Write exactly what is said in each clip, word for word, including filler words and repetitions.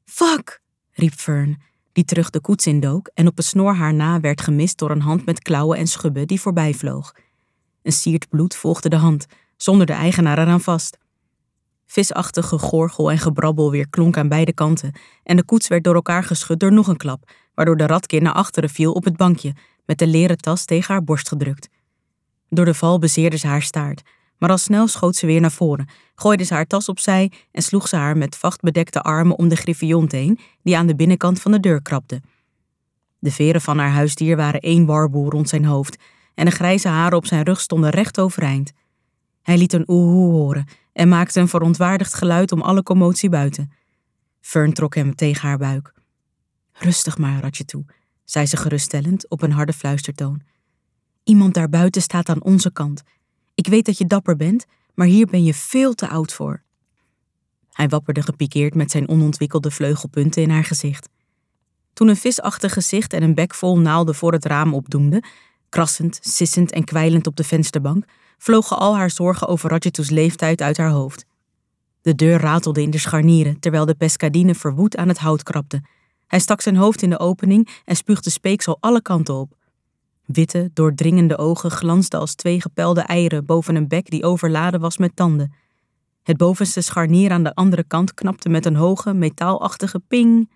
Fuck, riep Fern, die terug de koets indook en op een snor haar na werd gemist door een hand met klauwen en schubben die voorbij vloog. Een siert bloed volgde de hand, zonder de eigenaar eraan vast. Visachtig gegorgel en gebrabbel weer klonk aan beide kanten en de koets werd door elkaar geschud door nog een klap, waardoor de ratkin naar achteren viel op het bankje, met de leren tas tegen haar borst gedrukt. Door de val bezeerde ze haar staart, maar al snel schoot ze weer naar voren, gooide ze haar tas opzij en sloeg ze haar met vachtbedekte armen om de griffioen heen, die aan de binnenkant van de deur krabde. De veren van haar huisdier waren één warboel rond zijn hoofd en de grijze haren op zijn rug stonden recht overeind. Hij liet een oehoe horen en maakte een verontwaardigd geluid om alle commotie buiten. Fern trok hem tegen haar buik. Rustig maar, Ratjetou, zei ze geruststellend op een harde fluistertoon. Iemand daarbuiten staat aan onze kant. Ik weet dat je dapper bent, maar hier ben je veel te oud voor. Hij wapperde gepikeerd met zijn onontwikkelde vleugelpunten in haar gezicht. Toen een visachtig gezicht en een bek vol naalden voor het raam opdoemden, krassend, sissend en kwijlend op de vensterbank, vlogen al haar zorgen over Ratjetou's leeftijd uit haar hoofd. De deur ratelde in de scharnieren, terwijl de pescadine verwoed aan het hout krabde. Hij stak zijn hoofd in de opening en spuugde speeksel alle kanten op. Witte, doordringende ogen glansden als twee gepelde eieren boven een bek die overladen was met tanden. Het bovenste scharnier aan de andere kant knapte met een hoge, metaalachtige ping.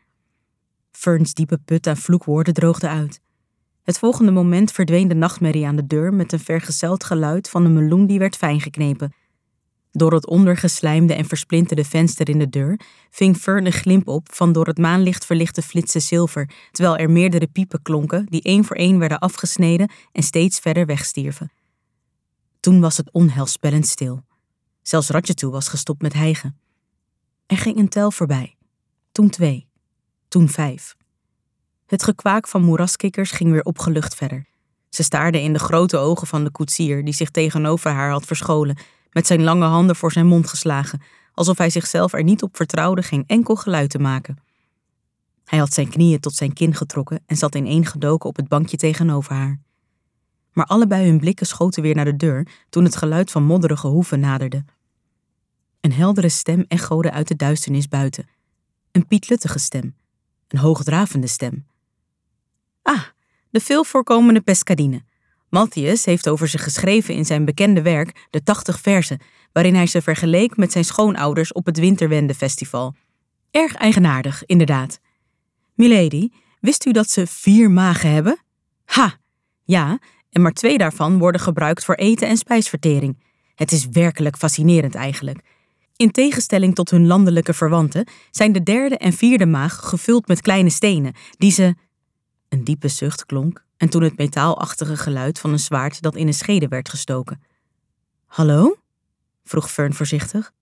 Ferns diepe put aan vloekwoorden droogde uit. Het volgende moment verdween de nachtmerrie aan de deur met een vergezeld geluid van een meloen die werd fijngeknepen. Door het ondergeslijmde en versplinterde venster in de deur ving Fern een glimp op van door het maanlicht verlichte flitsen zilver, terwijl er meerdere piepen klonken die één voor één werden afgesneden en steeds verder wegstierven. Toen was het onheilspellend stil. Zelfs Ratjetou was gestopt met hijgen. Er ging een tel voorbij. Toen twee. Toen vijf. Het gekwaak van moeraskikkers ging weer opgelucht verder. Ze staarden in de grote ogen van de koetsier die zich tegenover haar had verscholen, met zijn lange handen voor zijn mond geslagen, alsof hij zichzelf er niet op vertrouwde geen enkel geluid te maken. Hij had zijn knieën tot zijn kin getrokken en zat ineengedoken op het bankje tegenover haar. Maar allebei hun blikken schoten weer naar de deur toen het geluid van modderige hoeven naderde. Een heldere stem echode uit de duisternis buiten. Een pietluttige stem. Een hoogdravende stem. Ah, de veel voorkomende pescadine. Matthias heeft over ze geschreven in zijn bekende werk De tachtig verzen, waarin hij ze vergeleek met zijn schoonouders op het Winterwendefestival. Erg eigenaardig, inderdaad. Milady, wist u dat ze vier magen hebben? Ha! Ja, en maar twee daarvan worden gebruikt voor eten en spijsvertering. Het is werkelijk fascinerend eigenlijk. In tegenstelling tot hun landelijke verwanten zijn de derde en vierde maag gevuld met kleine stenen, die ze... Een diepe zucht klonk en toen het metaalachtige geluid van een zwaard dat in een schede werd gestoken. Hallo? Vroeg Fern voorzichtig.